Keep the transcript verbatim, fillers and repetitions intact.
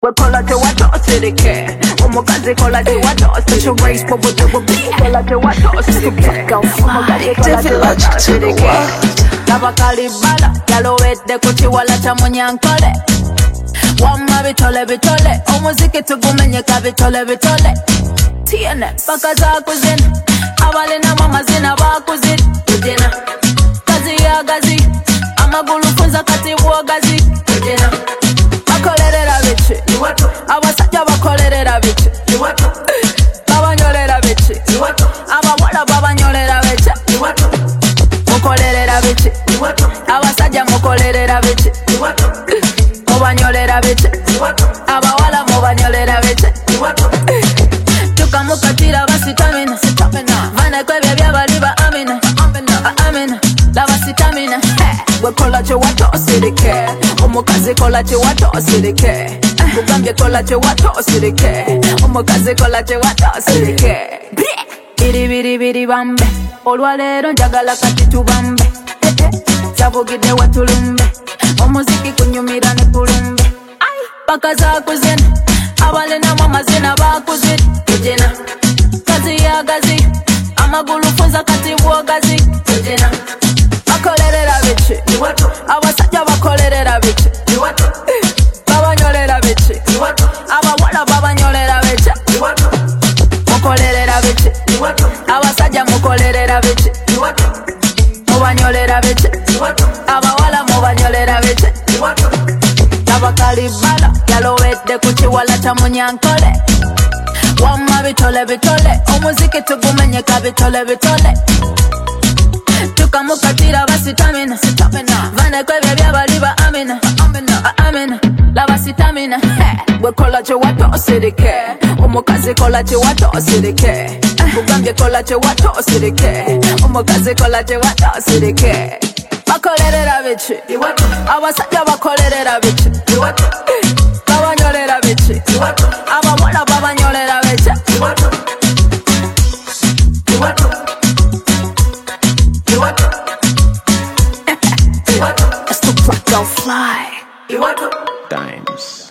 we kola te watosirike omukazi kola te watosirike kola te watosirike omukazi kola te watosirike abakalibala yalowedde ku kiwala kya munyankole wamma bitole bitole omuziki tugumenyeka bitole bitole tiene paka zakuzina abalina amazina bakuzina tujena kazi yagazi amagulu funza kati bwogazi tujena bakolerera bichi abasajja bakolerera bichi babanyolera bichi abawala babanyolera bichi mukolerera bichi abasajja mukolerera bichi mubanyolera bichi abawala mubanyolera bichi tukamukatira basitamina vana kwebya byabali ba amina amina laba sitamina gwe kola kye watosirike omukazi kola kye watosirike mugambye kola kye watosirike omukazi kola kye watosirike biribiribiri bambe olwaleero njagala kati tubambe kyavugidde watulumbe omuziki kunyumira ne kulumbe paka zakuzina abalinamu amazina bakuzina tujena kazi yagazi amagulu funza kati bwogazi tujena bakolerera bichi abasajja bakolerera bichi babanyolera bichi abawala babanyolera bichi mukolerera bichi abasajja mukolerera bichi mubanyolera bichi abawala mubanyolera bichi abakalibala yalowedde ku kiwala kya munyankole wamma bitole bitole omuziki tugumenyeka bitole bitole tukamukatira basitamina vana kwebya byabali ba amina amina laba sitamina gwe kola kye watosirike omukazi kola kye watosirike mugambye kola kye watosirike omukazi kola kye watosirike bakolerera bichi abasajja bakolerera bichi babanyolera bichi abawala babanyolera bichi It's the black don't fly. Dimes.